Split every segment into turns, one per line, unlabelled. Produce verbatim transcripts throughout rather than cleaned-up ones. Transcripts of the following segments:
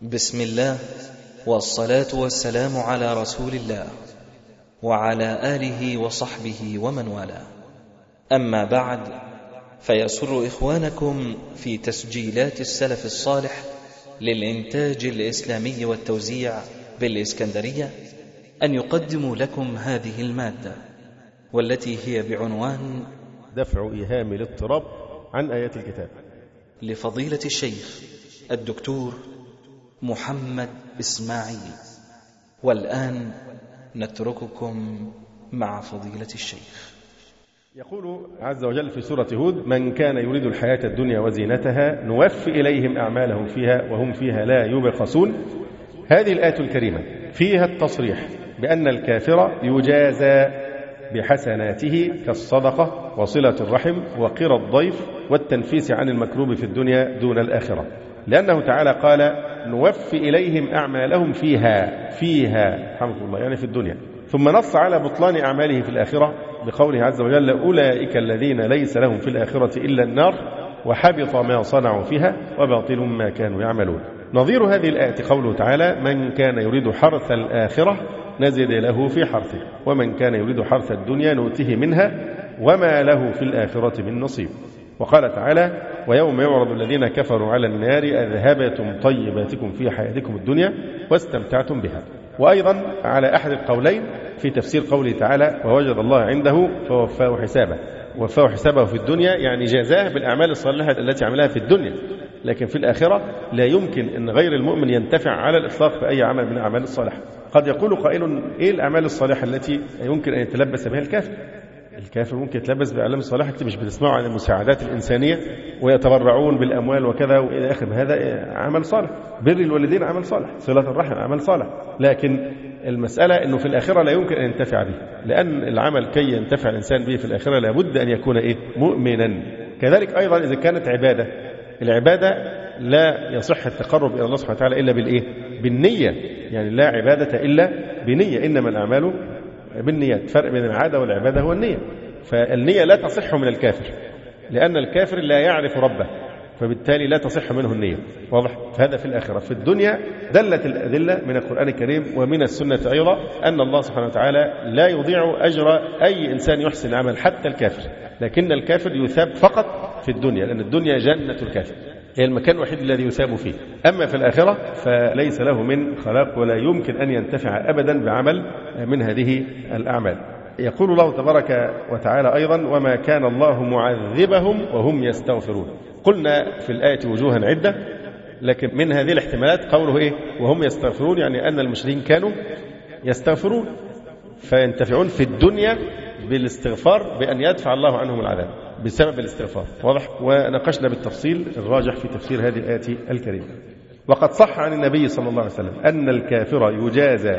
بسم الله والصلاة والسلام على رسول الله وعلى آله وصحبه ومن والاه. أما بعد، فيسر إخوانكم في تسجيلات السلف الصالح للإنتاج الإسلامي والتوزيع بالإسكندرية أن يقدموا لكم هذه المادة، والتي هي بعنوان
دفع إيهام الاضطراب عن آيات الكتاب،
لفضيلة الشيخ الدكتور محمد إسماعيل. والآن نترككم مع فضيلة الشيخ.
يقول عز وجل في سورة هود: من كان يريد الحياة الدنيا وزينتها نوفي إليهم أعمالهم فيها وهم فيها لا يبخسون. هذه الآية الكريمة فيها التصريح بأن الكافر يجازى بحسناته كالصدقة وصلة الرحم وقرى الضيف والتنفيس عن المكروب في الدنيا دون الآخرة، لأنه تعالى قال: نوفي إليهم أعمالهم فيها فيها حمد الله، يعني في الدنيا. ثم نص على بطلان أعماله في الآخرة بقوله عز وجل: أولئك الذين ليس لهم في الآخرة إلا النار وحبط ما صنعوا فيها وباطل ما كانوا يعملون. نظير هذه الآية قوله تعالى: من كان يريد حرث الآخرة نزد له في حرثه ومن كان يريد حرث الدنيا نؤته منها وما له في الآخرة من نصيب. وقال تعالى: ويوم يعرض الذين كفروا على النار أذهبتم طيباتكم في حياتكم الدنيا واستمتعتم بها. وأيضا على أحد القولين في تفسير قوله تعالى: ووجد الله عنده فوفاه حسابه. وفاه حسابه في الدنيا يعني جزاه بالأعمال الصالحة التي عملها في الدنيا، لكن في الآخرة لا يمكن أن غير المؤمن ينتفع على الإطلاق بأي عمل من الأعمال الصالحة. قد يقول قائل: إيه الأعمال الصالحة التي يمكن أن يتلبس بها الكافر؟ الكافر ممكن يتلبس بأعمال الصالحة مش بتسمعوا عن المساعدات الإنسانية ويتبرعون بالأموال وكذا وإلى آخر، هذا عمل صالح. بر الوالدين عمل صالح، صلة الرحم عمل صالح، لكن المسألة أنه في الآخرة لا يمكن أن ينتفع به، لأن العمل كي ينتفع الإنسان به في الآخرة لابد أن يكون إيه؟ مؤمنا. كذلك أيضا إذا كانت عبادة، العبادة لا يصح التقرب إلى الله سبحانه وتعالى إلا بالإيه؟ بالنية. يعني لا عبادة إلا بنية، إنما الأعمال بالنيات. فرق بين العادة والعبادة هو النية. فالنية لا تصح من الكافر، لأن الكافر لا يعرف ربه، فبالتالي لا تصح منه النية. واضح؟ فهذا في الآخرة. في الدنيا دلت الأدلة من القرآن الكريم ومن السنة أيضا أن الله سبحانه وتعالى لا يضيع أجر أي إنسان يحسن عمل حتى الكافر، لكن الكافر يثاب فقط في الدنيا، لأن الدنيا جنة الكافر، هي المكان الوحيد الذي يثاب فيه. أما في الآخرة فليس له من خلاق ولا يمكن أن ينتفع أبدا بعمل من هذه الأعمال. يقول الله تبارك وتعالى أيضا: وما كان الله معذبهم وهم يستغفرون. قلنا في الآية وجوها عدة، لكن من هذه الاحتمالات قوله إيه؟ وهم يستغفرون، يعني أن المشركين كانوا يستغفرون فينتفعون في الدنيا بالاستغفار بأن يدفع الله عنهم العذاب بسبب الاستغفار. واضح؟ وناقشنا بالتفصيل الراجح في تفسير هذه الآية الكريمة. وقد صح عن النبي صلى الله عليه وسلم أن الكافر يجازى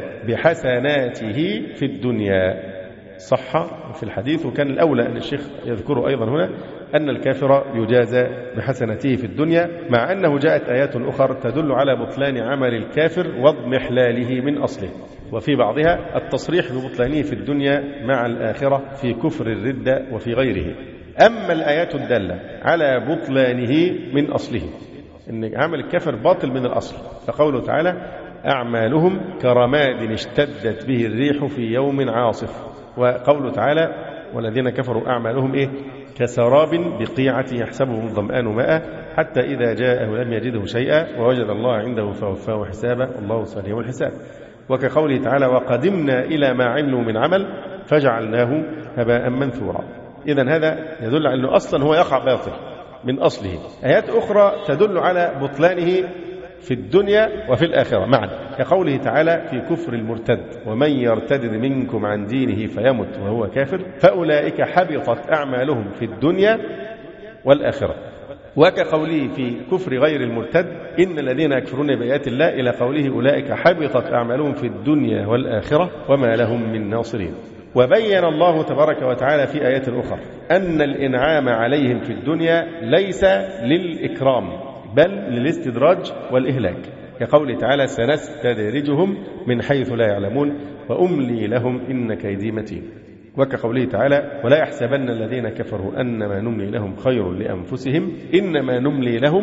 بحسناته في الدنيا. صح في الحديث، وكان الأولى أن الشيخ يذكره أيضا هنا أن الكافر يجازى بحسناته في الدنيا، مع أنه جاءت آيات أخرى تدل على بطلان عمل الكافر واضمحلاله من أصله، وفي بعضها التصريح ببطلانه في الدنيا مع الآخرة في كفر الردة وفي غيره. أما الآيات الدالة على بطلانه من أصله، إن عمل الكافر باطل من الأصل، فقوله تعالى: أعمالهم كرماد اشتدت به الريح في يوم عاصف. وقوله تعالى: والذين كفروا أعمالهم إيه؟ كسراب بقيعة يحسبه الظمآن ماء حتى إذا جاءه لم يجده شيئا ووجد الله عنده فوفاه حسابه والله سريع الحساب. وكقوله تعالى: وقدمنا إلى ما عملوا من عمل فجعلناه هباء منثورا. إذن هذا يدل على أنه أصلا هو يقع باطل من أصله. آيات أخرى تدل على بطلانه في الدنيا وفي الآخرة معا، كقوله تعالى في كفر المرتد: ومن يرتد منكم عن دينه فيمت وهو كافر فأولئك حبطت أعمالهم في الدنيا والآخرة. وكقوله في كفر غير المرتد: إن الذين يكفرون بآيات الله إلى قوله أولئك حبطت أعمالهم في الدنيا والآخرة وما لهم من ناصرين. وبين الله تبارك وتعالى في آيات أخرى أن الإنعام عليهم في الدنيا ليس للإكرام بل للاستدراج والإهلاك، كقوله تعالى: سنستدرجهم من حيث لا يعلمون وأملي لهم إن كيدي متين. وكقوله تعالى: ولا يحسبن الذين كفروا أنما نملي لهم خير لأنفسهم إنما نملي لهم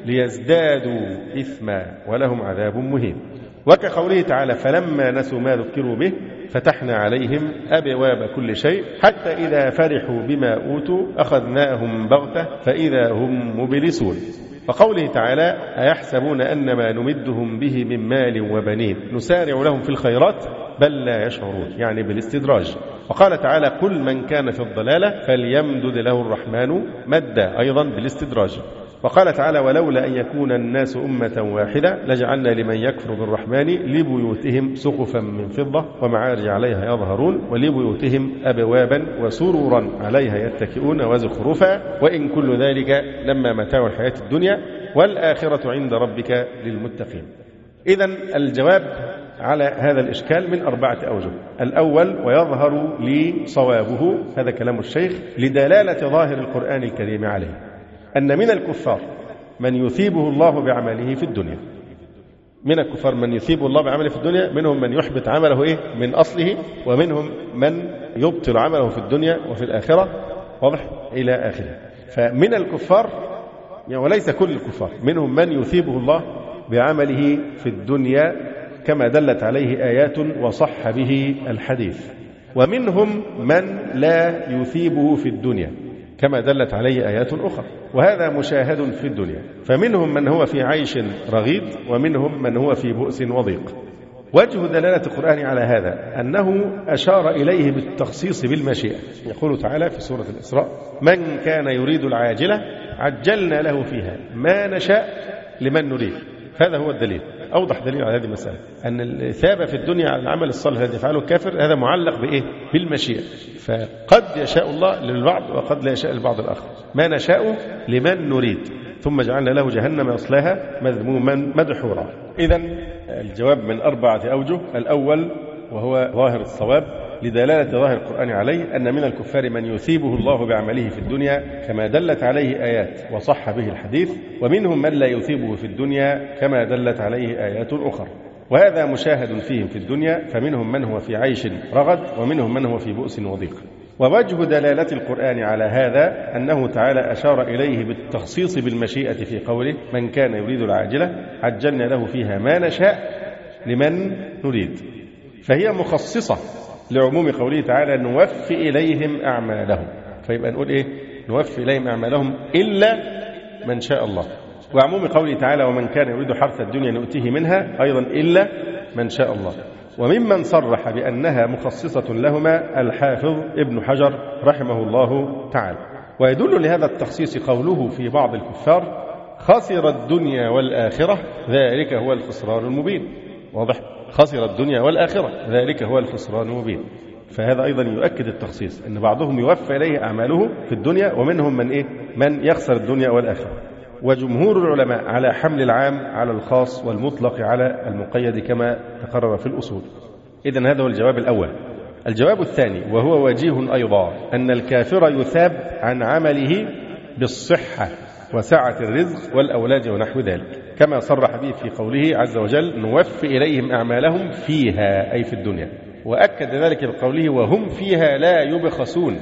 ليزدادوا إثما ولهم عذاب مهين. وكقوله تعالى فلما نسوا ما ذكروا به فتحنا عليهم أبواب كل شيء حتى إذا فرحوا بما أوتوا أخذناهم بغتة فإذا هم مبلسون. وقوله تعالى أيحسبون أن ما نمدهم به من مال وبنين نسارع لهم في الخيرات بل لا يشعرون، يعني بالاستدراج. وقال تعالى قل من كان في الضلالة فليمدد له الرحمن مدا، أيضا بالاستدراج. وقال تعالى ولولا أن يكون الناس أمة واحدة لجعلنا لمن يكفر بالرحمن لبيوتهم سقفا من فضة ومعارج عليها يظهرون ولبيوتهم أبوابا وسرورا عليها يتكئون وزخرفا وإن كل ذلك لما متاع الحياة الدنيا والآخرة عند ربك للمتقين. إذن الجواب على هذا الإشكال من أربعة أوجه. الأول ويظهر لي صوابه، هذا كلام الشيخ، لدلالة ظاهر القرآن الكريم عليه، أن من الكفار من يثيبه الله بعمله في الدنيا. من الكفار من يثيبه الله بعمله في الدنيا، منهم من يحبط عمله إيه من أصله، ومنهم من يبطل عمله في الدنيا وفي الآخرة، واضح إلى آخره. فمن الكفار يعني وليس كل الكفار، منهم من يثيبه الله بعمله في الدنيا كما دلت عليه آيات وصح به الحديث، ومنهم من لا يثيبه في الدنيا كما دلت عليه آيات أخرى، وهذا مشاهد في الدنيا. فمنهم من هو في عيش رغيد ومنهم من هو في بؤس وضيق. وجه دلالة القرآن على هذا أنه أشار إليه بالتخصيص بالمشيئة. يقول تعالى في سورة الإسراء من كان يريد العاجلة عجلنا له فيها ما نشاء لمن نريد. هذا هو الدليل، أوضح دليل على هذه المسألة، أن الثابة في الدنيا على العمل الصالح الذي يفعله الكافر هذا معلق بإيه؟ بالمشيئة. فقد يشاء الله للبعض وقد لا يشاء البعض الآخر، ما نشاء لمن نريد ثم جعلنا له جهنم يصلاها مذموما مدحورا. إذن الجواب من أربعة أوجه. الأول وهو ظاهر الصواب لدلالة ظاهر القرآن عليه أن من الكفار من يثيبه الله بعمله في الدنيا كما دلت عليه آيات وصح به الحديث، ومنهم من لا يثيبه في الدنيا كما دلت عليه آيات أخرى، وهذا مشاهد فيهم في الدنيا. فمنهم من هو في عيش رغد ومنهم من هو في بؤس وضيق. ووجه دلالة القرآن على هذا أنه تعالى أشار إليه بالتخصيص بالمشيئة في قوله من كان يريد العاجلة عجلنا له فيها ما نشاء لمن نريد، فهي مخصصة لعموم قوله تعالى نوفي إليهم أعمالهم. فيبقى نقول إيه؟ نوفي إليهم أعمالهم إلا من شاء الله. وعموم قوله تعالى ومن كان يريد حرث الدنيا نؤتيه منها أيضا إلا من شاء الله. وممن صرح بأنها مخصصة لهما الحافظ ابن حجر رحمه الله تعالى. ويدل لهذا التخصيص قوله في بعض الكفار خسر الدنيا والآخرة ذلك هو الخسران المبين. واضح؟ خسر الدنيا والآخرة ذلك هو الخسران المبين. فهذا أيضا يؤكد التخصيص أن بعضهم يوفى إليه أعماله في الدنيا ومنهم من إيه؟ من يخسر الدنيا والآخرة. وجمهور العلماء على حمل العام على الخاص والمطلق على المقيد كما تقرر في الأصول. إذن هذا هو الجواب الأول. الجواب الثاني وهو وجيه أيضا أن الكافر يثاب عن عمله بالصحة وسعة الرزق والأولاد ونحو ذلك كما صرح به في قوله عز وجل نوفي إليهم أعمالهم فيها أي في الدنيا، وأكد ذلك بقوله وهم فيها لا يبخسون،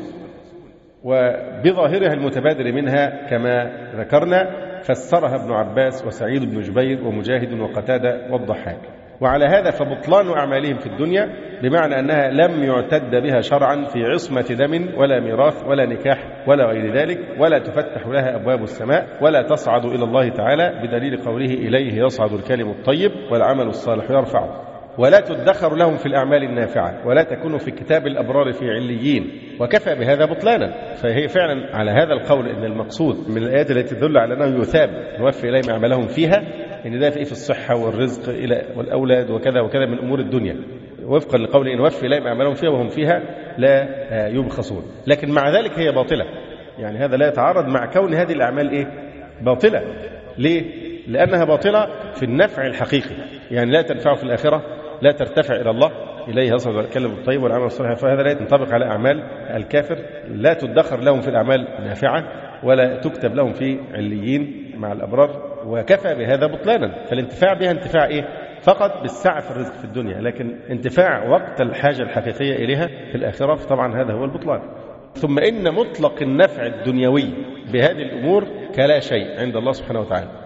وبظاهرها المتبادر منها كما ذكرنا فسرها ابن عباس وسعيد بن جبير ومجاهد وقتادة والضحاك. وعلى هذا فبطلان أعمالهم في الدنيا بمعنى أنها لم يعتد بها شرعا في عصمة دم ولا ميراث ولا نكاح ولا غير ذلك، ولا تفتح لها أبواب السماء ولا تصعد إلى الله تعالى بدليل قوله إليه يصعد الكلم الطيب والعمل الصالح يرفعه، ولا تدخر لهم في الأعمال النافعة ولا تكون في كتاب الأبرار في عليين، وكفى بهذا بطلانا. فهي فعلا على هذا القول أن المقصود من الآيات التي تدل على أنه يثاب نوفي إليهم أعمالهم فيها إن ده في الصحة والرزق والأولاد وكذا وكذا من أمور الدنيا، وفقا لقول إن نوفي إليهم أعمالهم فيها وهم فيها لا يبخسون. لكن مع ذلك هي باطلة، يعني هذا لا يتعارض مع كون هذه الأعمال إيه؟ باطلة. ليه؟ لأنها باطلة في النفع الحقيقي، يعني لا تنفع في الآخرة، لا ترتفع إلى الله إليه يصل الكلم الطيب والعمل الصالح، فهذا لا ينطبق على أعمال الكافر، لا تدخر لهم في الأعمال النافعة ولا تكتب لهم في عليين مع الأبرار، وكفى بهذا بطلانا. فالانتفاع بها انتفاع إيه؟ فقط بالسعة في الرزق في الدنيا، لكن انتفاع وقت الحاجة الحقيقية إليها في الآخرة فطبعا هذا هو البطلان. ثم إن مطلق النفع الدنيوي بهذه الأمور كلا شيء عند الله سبحانه وتعالى،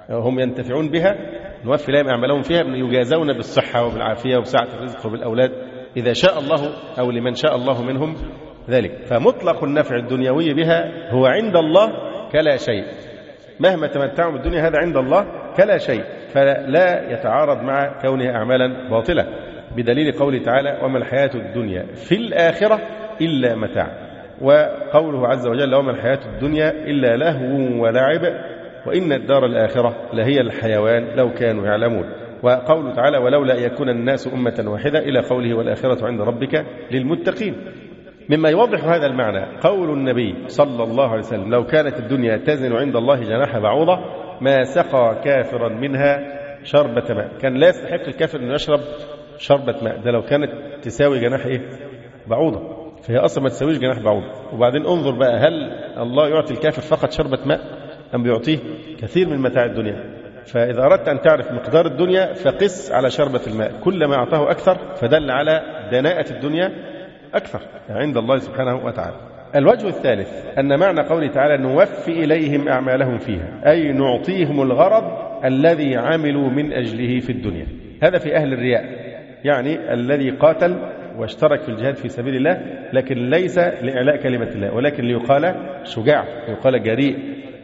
هم ينتفعون بها نوفي إليهم أعمالهم فيها، يجازون بالصحة وبالعافية وبسعة الرزق وبالأولاد إذا شاء الله أو لمن شاء الله منهم ذلك. فمطلق النفع الدنيوي بها هو عند الله كلا شيء، مهما تمتعوا بالدنيا هذا عند الله كلا شيء، فلا يتعارض مع كونها أعمالا باطلة، بدليل قوله تعالى وما الحياة الدنيا في الآخرة إلا متاع، وقوله عز وجل وما الحياة الدنيا إلا لهو ولعب وإن الدار الآخرة لهي الحيوان لو كانوا يعلمون. وقوله تعالى ولولا أن يكون الناس أمة واحدة إلى قوله والآخرة عند ربك للمتقين. مما يوضح هذا المعنى قول النبي صلى الله عليه وسلم لو كانت الدنيا تزن عند الله جناح بعوضة ما سقى كافرا منها شربة ماء. كان لا يستحق الكافر أن يشرب شربة ماء، ده لو كانت تساوي جناح إيه؟ بعوضة، فهي أصلا ما تساويش جناح بعوضة. وبعدين انظر بقى، هل الله يعطي الكافر فقط شربة ماء أم بيعطيه كثير من متاع الدنيا؟ فإذا أردت أن تعرف مقدار الدنيا فقس على شربة الماء، كلما أعطاه أكثر فدل على دناءة الدنيا أكثر عند الله سبحانه وتعالى. الوجه الثالث أن معنى قوله تعالى نوفي إليهم أعمالهم فيها، أي نعطيهم الغرض الذي عملوا من أجله في الدنيا. هذا في أهل الرياء، يعني الذي قاتل واشترك في الجهاد في سبيل الله لكن ليس لإعلاء كلمة الله ولكن ليقال شجاع، ليقال جريء،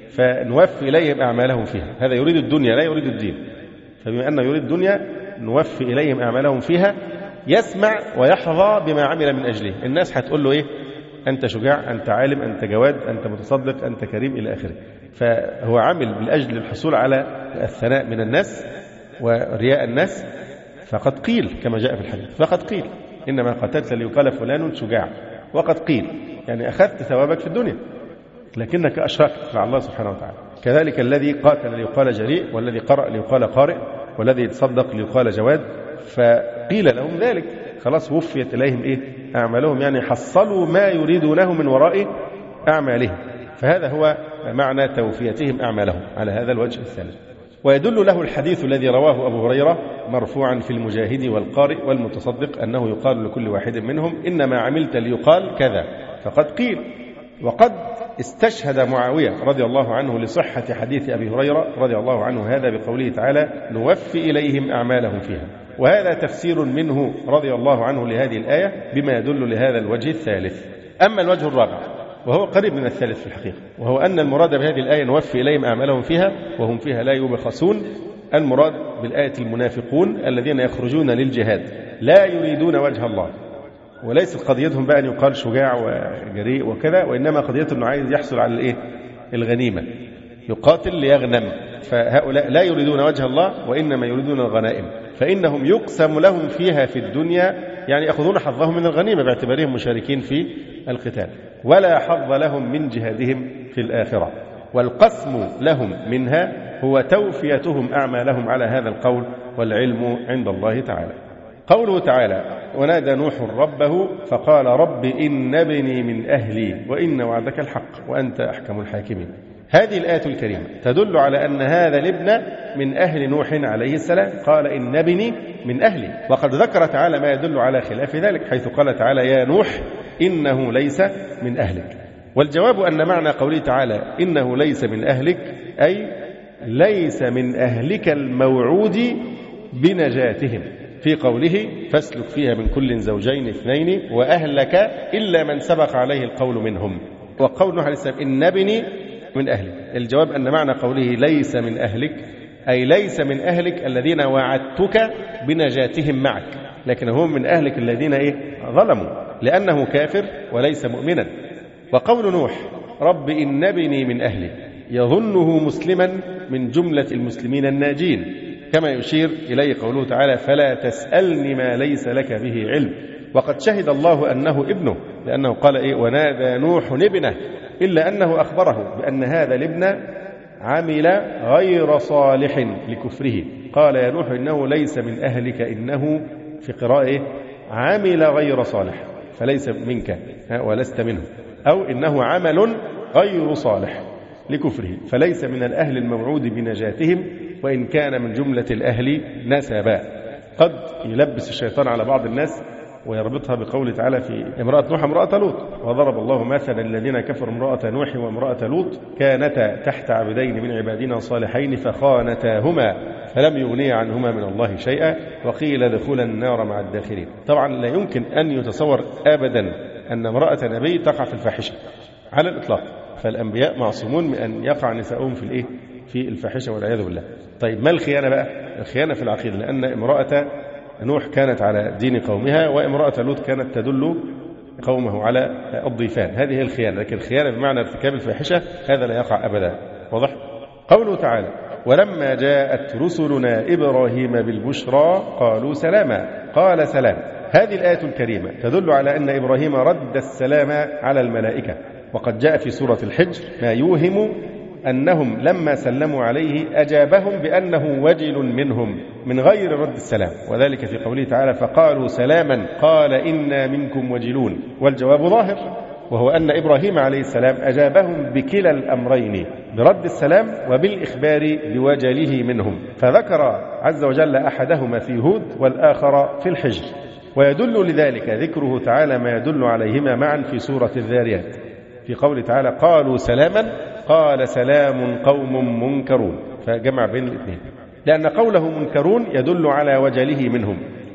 فنوفي إليهم أعمالهم فيها. هذا يريد الدنيا لا يريد الدين، فبما أنه يريد الدنيا نوفي إليهم أعمالهم فيها، يسمع ويحظى بما عمل من أجله. الناس هتقول له إيه؟ أنت شجاع، أنت عالم، أنت جواد، أنت متصدق، أنت كريم إلى آخره. فهو عمل بالأجل الحصول على الثناء من الناس ورياء الناس، فقد قيل كما جاء في الحديث فقد قيل إنما قتلت ليقال فلان شجاع، وقد قيل يعني أخذت ثوابك في الدنيا لكنك أشركت مع الله سبحانه وتعالى. كذلك الذي قاتل ليقال جريء، والذي قرأ ليقال قارئ، والذي يتصدق ليقال جواد، فقيل لهم ذلك، خلاص وفيت إليهم إيه؟ أعمالهم، يعني حصلوا ما يريدونه من وراء أعمالهم. فهذا هو معنى توفيتهم أعمالهم على هذا الوجه الثالث. ويدل له الحديث الذي رواه أبو هريرة مرفوعا في المجاهد والقارئ والمتصدق أنه يقال لكل واحد منهم إنما عملت ليقال كذا، فقد قيل. وقد استشهد معاوية رضي الله عنه لصحة حديث أبي هريرة رضي الله عنه هذا بقوله تعالى نوفي إليهم أعمالهم فيها، وهذا تفسير منه رضي الله عنه لهذه الآية بما يدل لهذا الوجه الثالث. أما الوجه الرابع وهو قريب من الثالث في الحقيقة، وهو أن المراد بهذه الآية نوفي إليهم أعمالهم فيها وهم فيها لا يبخسون. المراد بالآية المنافقون الذين يخرجون للجهاد لا يريدون وجه الله، وليست قضيتهم بقى أن يقال شجاع وجريء وكذا، وإنما قضيته أنه عايز يحصل على الإيه؟ الغنيمة، يقاتل ليغنم. فهؤلاء لا يريدون وجه الله وإنما يريدون الغنائم، فإنهم يقسم لهم فيها في الدنيا، يعني يأخذون حظهم من الغنيمة باعتبارهم مشاركين في القتال، ولا حظ لهم من جهادهم في الآخرة. والقسم لهم منها هو توفيتهم أعمالهم على هذا القول، والعلم عند الله تعالى. قوله تعالى ونادى نوح ربه فقال رب إن ابني من أهلي وإن وعدك الحق وأنت أحكم الحاكمين. هذه الآية الكريمة تدل على أن هذا الابن من أهل نوح عليه السلام، قال إن ابني من أهلي، وقد ذكر تعالى ما يدل على خلاف ذلك حيث قال تعالى يا نوح إنه ليس من أهلك. والجواب أن معنى قوله تعالى إنه ليس من أهلك أي ليس من أهلك الموعود بنجاتهم، في قوله فاسلك فيها من كل زوجين اثنين وأهلك إلا من سبق عليه القول منهم. وقول نوح عليه السلام إن ابني من أهلك، الجواب أن معنى قوله ليس من أهلك أي ليس من أهلك الذين وعدتك بنجاتهم معك، لكن هم من أهلك الذين إيه؟ ظلموا، لأنه كافر وليس مؤمنا. وقول نوح رب إن ابني من أهلي يظنه مسلما من جملة المسلمين الناجين، كما يشير إليه قوله تعالى فلا تسألني ما ليس لك به علم. وقد شهد الله أنه ابنه، لأنه قال إيه ونادى نوح ابنه، إلا أنه أخبره بأن هذا الابن عمل غير صالح لكفره، قال يا نوح إنه ليس من أهلك، إنه في قراءة عمل غير صالح فليس منك ولست منه، أو إنه عمل غير صالح لكفره فليس من الأهل الموعود بنجاتهم وإن كان من جملة الأهل نسبا. قد يلبس الشيطان على بعض الناس ويربطها بقوله تعالى في امرأة نوح امرأة لوط: وضرب الله مثلا الذين كفروا امرأة نوح وامرأة لوط كانتا تحت عبدين من عبادنا صالحين فخانتاهما فلم يغنيا عنهما من الله شيئا وقيل ادخلا النار مع الداخلين. طبعا لا يمكن أن يتصور أبدا أن امرأة نبي تقع في الفاحشة على الإطلاق، فالأنبياء معصومون من أن يقع نساؤهم في الإيه؟ في الفاحشة والعياذ بالله. طيب ما الخيانة بقى؟ الخيانة في العقيدة، لأن امرأة نوح كانت على دين قومها وامرأة لوط كانت تدل قومه على الضيفان، هذه هي الخيانة. لكن الخيانة بمعنى ارتكاب الفاحشة هذا لا يقع أبدا. واضح؟ قوله تعالى: ولما جاءت رسلنا إبراهيم بالبشرى قالوا سلاما قال سلام. هذه الآية الكريمة تدل على أن إبراهيم رد السلام على الملائكة، وقد جاء في سورة الحجر ما يوهم أنهم لما سلموا عليه أجابهم بأنه وجل منهم من غير رد السلام، وذلك في قوله تعالى: فقالوا سلاما قال إنا منكم وجلون. والجواب ظاهر، وهو أن إبراهيم عليه السلام أجابهم بكلا الأمرين، برد السلام وبالإخبار بوجله منهم، فذكر عز وجل أحدهما في هود والآخر في الحجر. ويدل لذلك ذكره تعالى ما يدل عليهما معا في سورة الذاريات في قوله تعالى: قالوا سلاما قال سلام قوم منكرون، فجمع بين الاثنين، لأن قوله منكرون يدل على وجله منهم،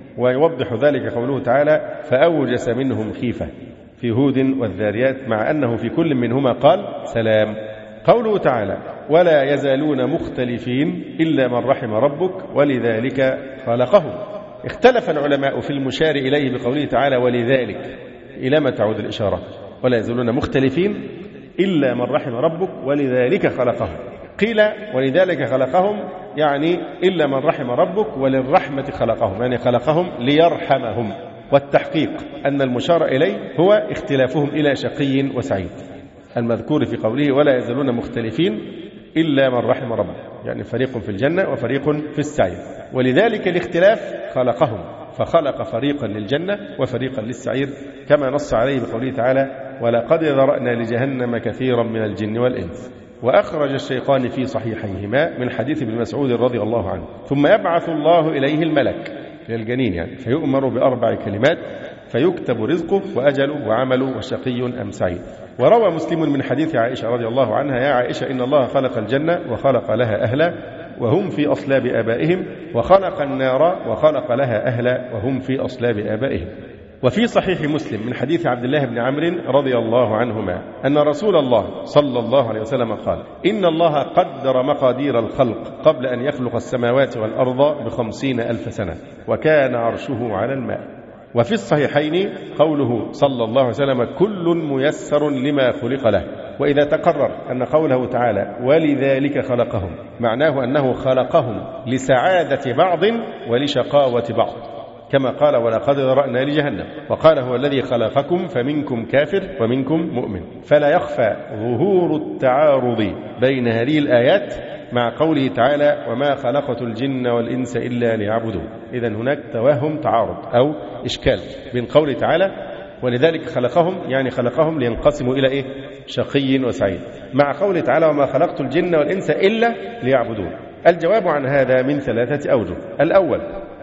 ويوضح ذلك قوله تعالى: فأوجس منهم خيفة في هود والذاريات، مع أنه في كل منهما قال سلام. قوله تعالى: ولا يزالون مختلفين إلا من رحم ربك ولذلك خلقهم. اختلف العلماء في المشار إليه بقوله تعالى ولذلك، إلى ما تعود الإشارة؟ ولا يزالون مختلفين إلا من رحم ربك ولذلك خلقهم. قيل ولذلك خلقهم يعني إلا من رحم ربك وللرحمة خلقهم، يعني خلقهم ليرحمهم. والتحقيق أن المشار إليه هو اختلافهم إلى شقي وسعيد، المذكور في قوله ولا يزالون مختلفين إلا من رحم ربك، يعني فريق في الجنة وفريق في السعير، ولذلك الاختلاف خلقهم، فخلق فريقا للجنة وفريقا للسعير، كما نص عليه بقوله تعالى: ولقد ذرأنا لجهنم كثيرا من الجن والإنس. وأخرج الشيخان في صحيحيهما من حديث ابن مسعود رضي الله عنه: ثم يبعث الله إليه الملك إلى الجنين يعني، فيؤمر بأربع كلمات فيكتب رزقه وأجله وعمله وشقي أم سعيد. وروى مسلم من حديث عائشة رضي الله عنها: يا عائشة إن الله خلق الجنة وخلق لها أهلا وهم في أصلاب آبائهم، وخلق النار وخلق لها أهلا وهم في أصلاب آبائهم. وفي صحيح مسلم من حديث عبد الله بن عمرو رضي الله عنهما أن رسول الله صلى الله عليه وسلم قال: إن الله قدر مقادير الخلق قبل أن يخلق السماوات والأرض بخمسين ألف سنة وكان عرشه على الماء. وفي الصحيحين قوله صلى الله عليه وسلم: كل ميسر لما خلق له. وإذا تقرر أن قوله تعالى ولذلك خلقهم معناه أنه خلقهم لسعادة بعض ولشقاوة بعض، كما قال: ولقد ذرأنا لجهنم، وقال: هو الذي خلقكم فمنكم كافر ومنكم مؤمن. فلا يخفى ظهور التعارض بين هذه الآيات مع قوله تعالى: وما خلقت الجن والإنس إلا ليعبدون. إذن هناك توهم تعارض أو إشكال بين قوله تعالى ولذلك خلقهم، يعني خلقهم لينقسموا إلى إيه؟ شقي وسعيد، مع قوله تعالى: وما خلقت الجن والإنس إلا ليعبدون. الجواب عن هذا من ثلاثة أوجه. الأول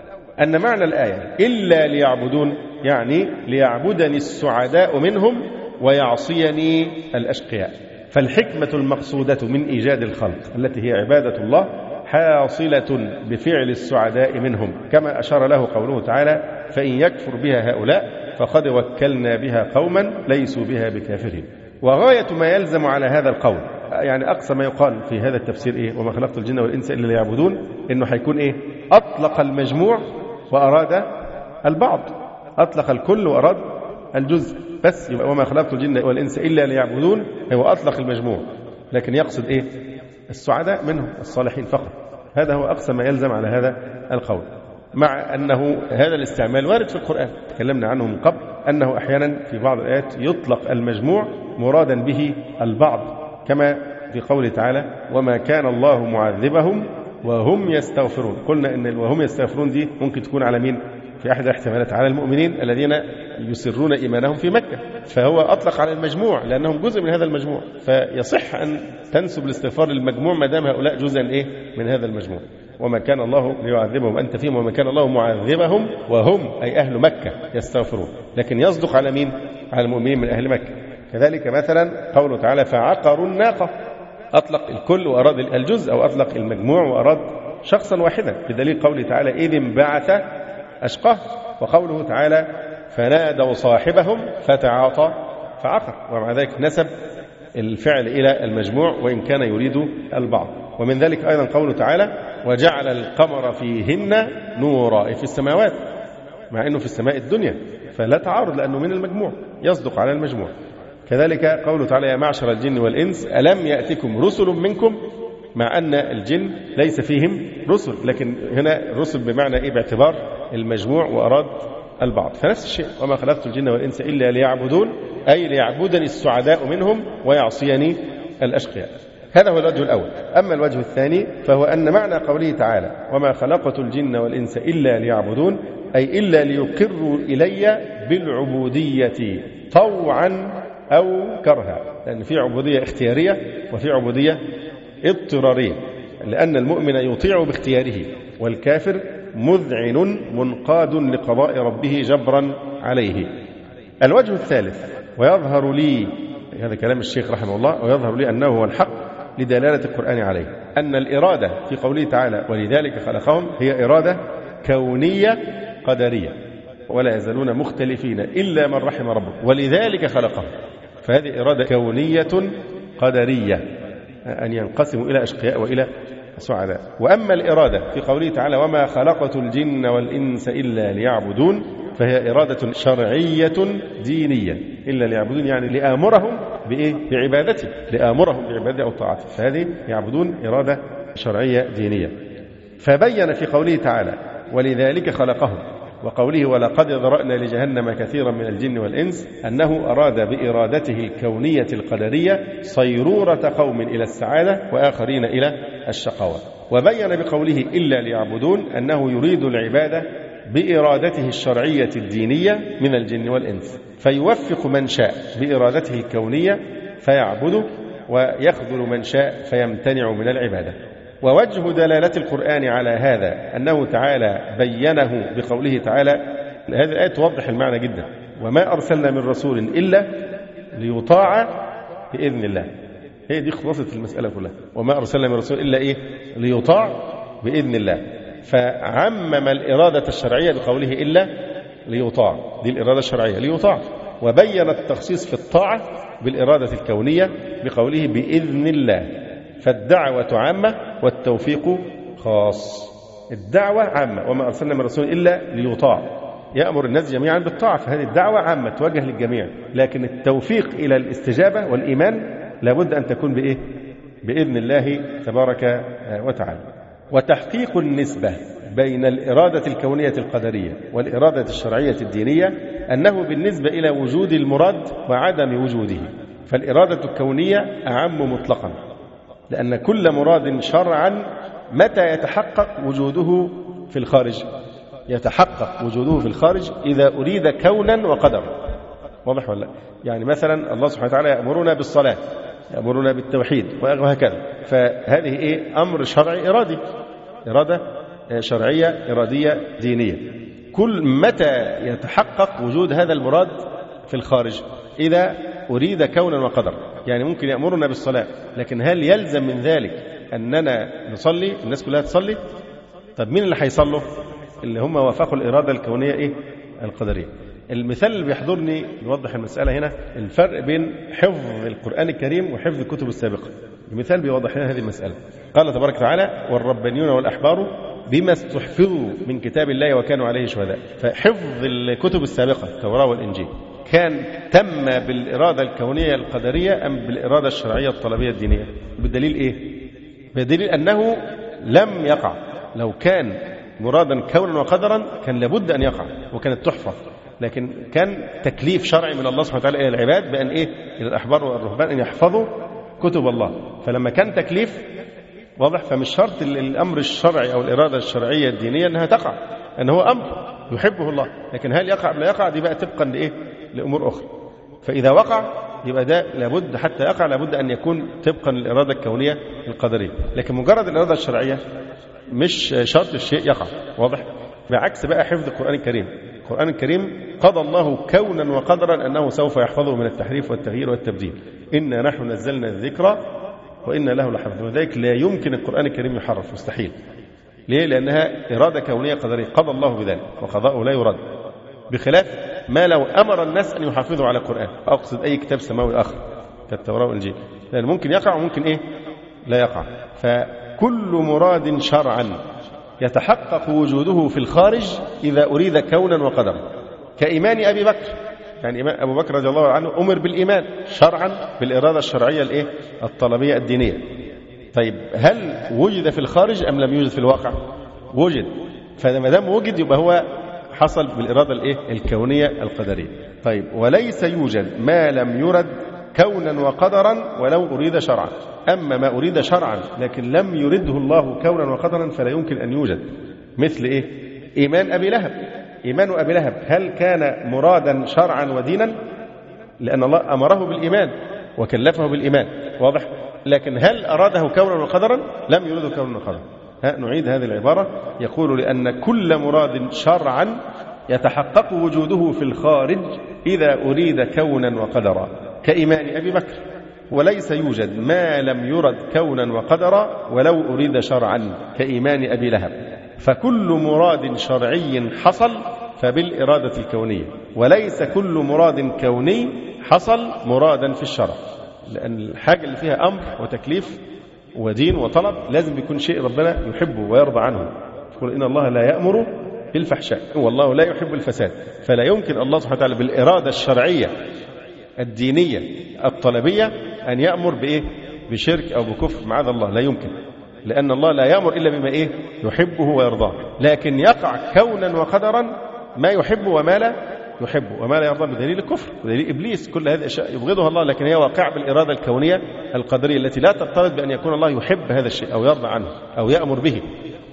أن معنى الآية إلا ليعبدون يعني ليعبدني السعداء منهم ويعصيني الأشقياء، فالحكمة المقصودة من إيجاد الخلق التي هي عبادة الله حاصلة بفعل السعداء منهم، كما أشار له قوله تعالى: فإن يكفر بها هؤلاء فقد وكلنا بها قوما ليسوا بها بكافرين. وغاية ما يلزم على هذا القول، يعني أقصى ما يقال في هذا التفسير إيه؟ وما خلقت الجن والإنس إلا ليعبدون، إنه حيكون إيه؟ أطلق المجموع وأراد البعض، أطلق الكل وأراد الجزء، بس يبقى وما خلقت الجن والإنس إلا ليعبدون هو أطلق المجموع، لكن يقصد إيه؟ السعداء منهم الصالحين فقط. هذا هو أقصى ما يلزم على هذا القول، مع أنه هذا الاستعمال وارد في القرآن، تكلمنا عنه من قبل، أنه أحيانا في بعض الآيات يطلق المجموع مرادا به البعض، كما في قوله تعالى: وما كان الله معذبهم وهم يستغفرون. قلنا إن وهم يستغفرون دي ممكن تكون على مين؟ في أحد الاحتمالات على المؤمنين الذين يسرون إيمانهم في مكة، فهو أطلق على المجموع لأنهم جزء من هذا المجموع، فيصح أن تنسب الاستغفار للمجموع ما دام هؤلاء جزءا إيه من هذا المجموع. وما كان الله ليعذبهم أنت فيهم وما كان الله معذبهم وهم أي أهل مكة يستغفرون، لكن يصدق على مين؟ على المؤمنين من أهل مكة. كذلك مثلا قوله تعالى فعقروا الناقة، أطلق الكل وأراد الجزء، أو أطلق المجموع وأراد شخصا واحدا، بدليل قوله تعالى إذ انبعث أشقاه، وقوله تعالى فنادوا صاحبهم فتعاطى فعقر، ومع ذلك نسب الفعل إلى المجموع وإن كان يريد البعض. ومن ذلك أيضا قوله تعالى وجعل القمر فيهن نورا، في السماوات، مع أنه في السماء الدنيا، فلا تعارض لأنه من المجموع يصدق على المجموع. كذلك قوله تعالى يا معشر الجن والإنس ألم يأتكم رسل منكم، مع أن الجن ليس فيهم رسل، لكن هنا رسل بمعنى إيه؟ باعتبار المجموع وأراد البعض. فنفس الشيء وما خلقت الجن والإنس إلا ليعبدون، أي ليعبدني السعداء منهم ويعصيني الأشقياء. هذا هو الوجه الأول. أما الوجه الثاني فهو أن معنى قوله تعالى وما خلقت الجن والإنس إلا ليعبدون، أي إلا ليقروا إلي بالعبودية طوعا أو كرها، لأن في عبودية اختيارية وفي عبودية اضطرارية، لأن المؤمن يطيع باختياره والكافر مذعن منقاد لقضاء ربه جبرا عليه. الوجه الثالث ويظهر لي، هذا كلام الشيخ رحمه الله، ويظهر لي أنه هو الحق لدلالة القرآن عليه، أن الإرادة في قوله تعالى ولذلك خلقهم هي إرادة كونية قدرية، ولا يزالون مختلفين إلا من رحم ربك ولذلك خلقهم، فهذه إرادة كونية قدرية أن ينقسموا إلى أشقياء وإلى سعداء. وأما الإرادة في قوله تعالى وما خلقت الجن والإنس إلا ليعبدون، فهي إرادة شرعية دينية، إلا ليعبدون يعني لآمرهم بإيه؟ بعبادته، لآمرهم بعبادته أو طاعته، فهذه يعبدون إرادة شرعية دينية. فبين في قوله تعالى ولذلك خلقهم وقوله ولقد ذرأنا لجهنم كثيرا من الجن والإنس أنه أراد بإرادته الكونية القدرية صيرورة قوم إلى السعادة وآخرين إلى الشقاوة. وبين بقوله إلا ليعبدون أنه يريد العبادة بإرادته الشرعية الدينية من الجن والإنس، فيوفق من شاء بإرادته الكونية فيعبده، ويخذل من شاء فيمتنع من العبادة. ووجه دلالة القرآن على هذا أنه تعالى بينه بقوله تعالى، هذه الآية توضح المعنى جدا، وما أرسلنا من رسول إلا ليطاع بإذن الله. هي دي خلاصة المسألة كلها، وما أرسلنا من رسول إلا إيه؟ ليطاع بإذن الله. فعمم الإرادة الشرعية بقوله إلا ليطاع، دي الإرادة الشرعية ليطاع، وبين التخصيص في الطاعة بالإرادة الكونية بقوله بإذن الله. فالدعوة عامة والتوفيق خاص. الدعوة عامة وما أرسلنا من رسول إلا ليطاع، يأمر الناس جميعا بالطاعة، فهذه الدعوة عامة توجه للجميع، لكن التوفيق إلى الاستجابة والإيمان لابد أن تكون بإيه؟ بإذن الله تبارك وتعالى. وتحقيق النسبة بين الإرادة الكونية القدرية والإرادة الشرعية الدينية أنه بالنسبة إلى وجود المراد وعدم وجوده، فالإرادة الكونية أعم مطلقا، لأن كل مراد شرعا متى يتحقق وجوده في الخارج؟ يتحقق وجوده في الخارج إذا أريد كونا وقدرا. واضح ولا؟ يعني مثلا الله سبحانه وتعالى يأمرنا بالصلاة، يأمرنا بالتوحيد وهكذا، فهذه إيه؟ أمر شرعي إرادي، إرادة شرعية إرادية دينية. كل متى يتحقق وجود هذا المراد في الخارج؟ إذا أريد كونا وقدرا. يعني ممكن يأمرنا بالصلاة، لكن هل يلزم من ذلك أننا نصلي الناس كلها تصلي؟ طب مين اللي هيصلوا؟ اللي هم وافقوا الإرادة الكونية إيه؟ القدرية. المثال اللي بيحضرني يوضح المسألة هنا الفرق بين حفظ القرآن الكريم وحفظ الكتب السابقة. المثال بيوضح لنا هذه المسألة. قال تبارك وتعالى والربانيون والأحبار بما استحفظوا من كتاب الله وكانوا عليه شهداء. فحفظ الكتب السابقة التوراة والإنجيل كان تم بالإرادة الكونية القدرية أم بالإرادة الشرعية الطلبية الدينية؟ بالدليل إيه؟ بالدليل أنه لم يقع. لو كان مرادا كونا وقدرا كان لابد أن يقع وكانت تحفظ، لكن كان تكليف شرعي من الله سبحانه وتعالى إلى العباد بأن إيه؟ إلى الأحبار والرهبان أن يحفظوا كتب الله. فلما كان تكليف واضح، فمش شرط الأمر الشرعي أو الإرادة الشرعية الدينية أنها تقع، أنه أمر يحبه الله، لكن هل يقع لا يقع دي بقى تبقى لإيه؟ لأمور أخرى. فإذا وقع يبقى ده لابد حتى يقع لابد أن يكون طبقا للإرادة الكونية القدرية، لكن مجرد الإرادة الشرعية مش شرط الشيء يقع. واضح؟ بعكس بقى حفظ القرآن الكريم. القرآن الكريم قضى الله كونا وقدرا أنه سوف يحفظه من التحريف والتغيير والتبديل. إنا نحن نزلنا الذكر وإنا له لحافظون. وذلك لا يمكن القرآن الكريم يحرف، مستحيل. ليه؟ لأنها إرادة كونية قدرية قضى الله بذلك، وقضاؤه لا يرد، بخلاف ما لو أمر الناس أن يحافظوا على القرآن، أقصد أي كتاب سماوي آخر كالتوراة والإنجيل، لأن ممكن يقع وممكن إيه لا يقع. فكل مراد شرعا يتحقق وجوده في الخارج إذا أريد كونا وقدرا، كإيمان أبي بكر. يعني إيمان أبو بكر رضي الله عنه أمر بالإيمان شرعا بالإرادة الشرعية الإيه الطلبية الدينية. طيب هل وجد في الخارج أم لم يوجد في الواقع؟ وجد. فما دام وجد يبقى هو حصل بالإرادة الإيه الكونية القدرية. طيب وليس يوجد ما لم يرد كونا وقدرا ولو أريد شرعا. أما ما أريد شرعا لكن لم يرده الله كونا وقدرا فلا يمكن أن يوجد. مثل إيه؟ إيمان أبي لهب. إيمان أبي لهب هل كان مرادا شرعا ودينا؟ لأن الله أمره بالإيمان وكلفه بالإيمان. واضح؟ لكن هل أراده كونا وقدرا؟ لم يرده كونا وقدرا. ها نعيد هذه العبارة. يقول لأن كل مراد شرعا يتحقق وجوده في الخارج إذا أريد كونا وقدرا، كإيمان أبي بكر. وليس يوجد ما لم يرد كونا وقدرا ولو أريد شرعا، كإيمان أبي لهب. فكل مراد شرعي حصل فبالإرادة الكونية، وليس كل مراد كوني حصل مرادا في الشرع. لأن الحاجة اللي فيها أمر وتكليف ودين وطلب لازم يكون شيء ربنا يحبه ويرضى عنه. يقول إن الله لا يأمر بالفحشاء والله لا يحب الفساد. فلا يمكن الله سبحانه وتعالى بالإرادة الشرعية الدينية الطلبية أن يأمر بإيه بشرك أو بكفر، معاذ الله، لا يمكن. لأن الله لا يأمر إلا بما إيه يحبه ويرضاه. لكن يقع كونا وقدرا ما يحب وما لا يحب وما لا يرضى، بدليل الكفر ودليل إبليس. كل هذه الأشياء يبغضها الله، لكن هي واقعة بالإرادة الكونية القدرية التي لا ترتبط بأن يكون الله يحب هذا الشيء أو يرضى عنه أو يأمر به.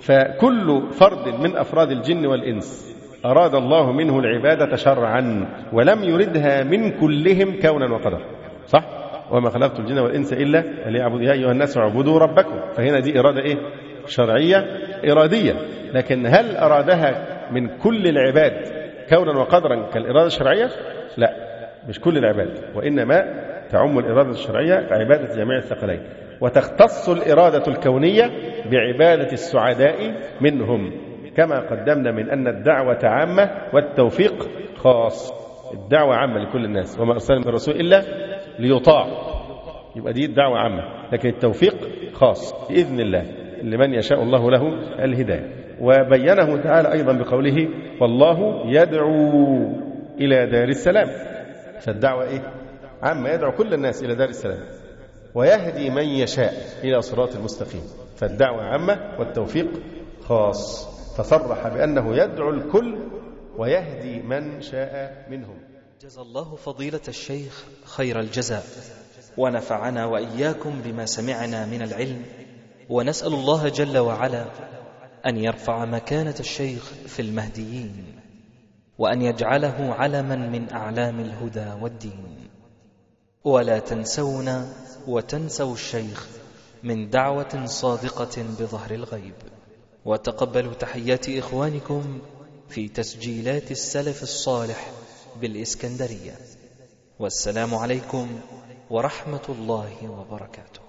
فكل فرد من أفراد الجن والإنس أراد الله منه العبادة شرعا ولم يردها من كلهم كونا وقدرا. صح؟ وما خلقت الجن والإنس إلا ليعبدوا يا أيها الناس اعبدوا ربكم. فهنا دي إرادة إيه شرعية إرادية. لكن هل أرادها من كل العباد كونا وقدرا كالإرادة الشرعية؟ لا، مش كل العباد، وإنما تعم الإرادة الشرعية عبادة جميع الثقلين، وتختص الإرادة الكونية بعبادة السعداء منهم، كما قدمنا من أن الدعوة عامة والتوفيق خاص. الدعوة عامة لكل الناس، وما أرسلنا من رسول إلا ليطاع، يبقى دي الدعوة عامة، لكن التوفيق خاص بإذن الله لمن يشاء الله له الهداية. وبينه تعالى أيضا بقوله والله يدعو إلى دار السلام. فالدعوة إيه عامة، يدعو كل الناس إلى دار السلام، ويهدي من يشاء إلى صراط المستقيم. فالدعوة عامة والتوفيق خاص، فصرح بأنه يدعو الكل ويهدي من شاء منهم.
جزا الله فضيلة الشيخ خير الجزاء، ونفعنا وإياكم بما سمعنا من العلم، ونسأل الله جل وعلا أن يرفع مكانة الشيخ في المهديين، وأن يجعله علما من أعلام الهدى والدين. ولا تنسونا وتنسوا الشيخ من دعوة صادقة بظهر الغيب. وتقبلوا تحيات إخوانكم في تسجيلات السلف الصالح بالإسكندرية. والسلام عليكم ورحمة الله وبركاته.